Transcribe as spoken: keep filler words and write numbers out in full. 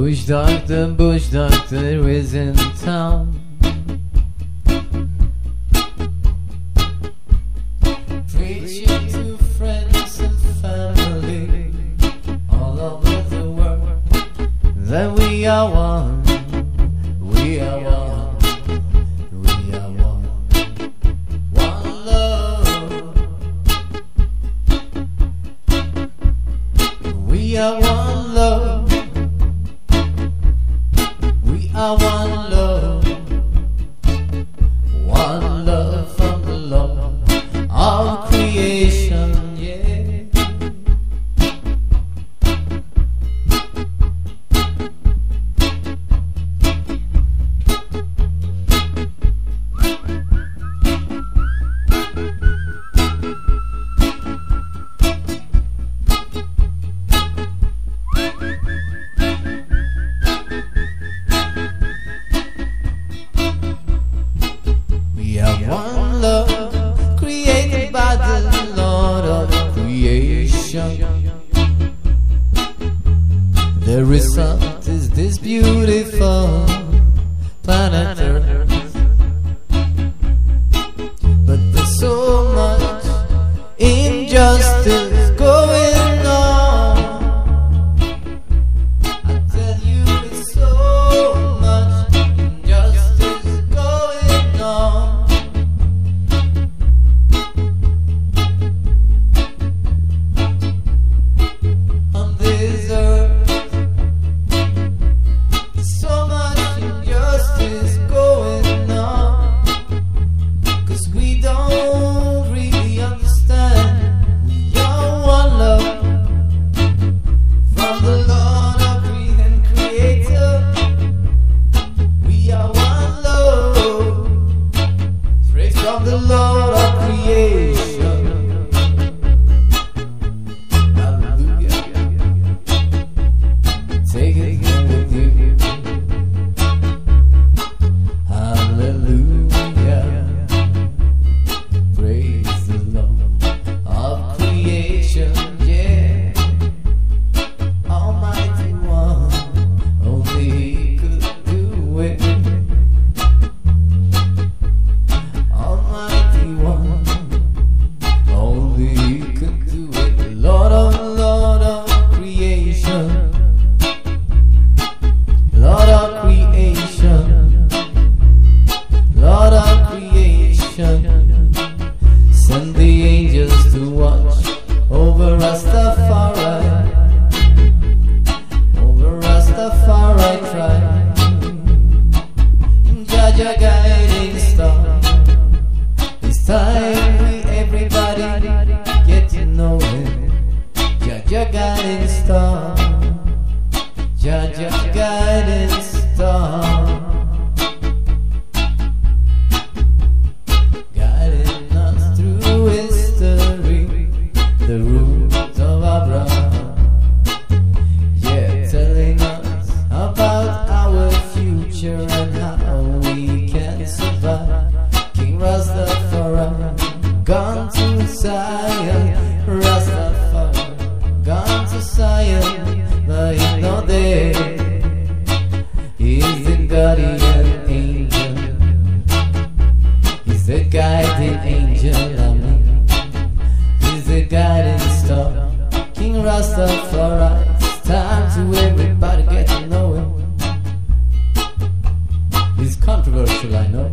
Bush doctor, bush doctor is in town. Preaching to friends and family all over the world that we are one, we are one, we are one, one love. We are one love. We are one love, one love from the Lord of creation, yeah. We are one love, created by the Lord of creation. The result is this beautiful planet Earth. But there's so much injustice going on. I tell you, it's so much injustice going on. On this earth, so much injustice going on, 'cause we don't really understand. We are one love from the Lord of creation creator. We are one love straight from the Lord of creation. Hallelujah. Take it home with you. Hallelujah. Praise the Lord of creation, yeah. Almighty One, only He could do it. Almighty One, only He could do it. The Lord of Lord of creation, Lord of creation, Lord of creation. Send the angels to watch over Rastafari, over Rastafari tribe. Jaja guiding star. It's time we everybody get to know Him. Jaja guiding star. Jaja guiding star. Guiding us through history, the roots of Abraham. Yeah, telling us about our future and how we can survive. King Rastafari, gone to Zion. Rastafari, gone to Zion, but he's not there. He's the guardian angel. He's the guiding angel, I mean. He's the guiding star. King Rastafari, it's time to everybody get to know Him. He's controversial, I know.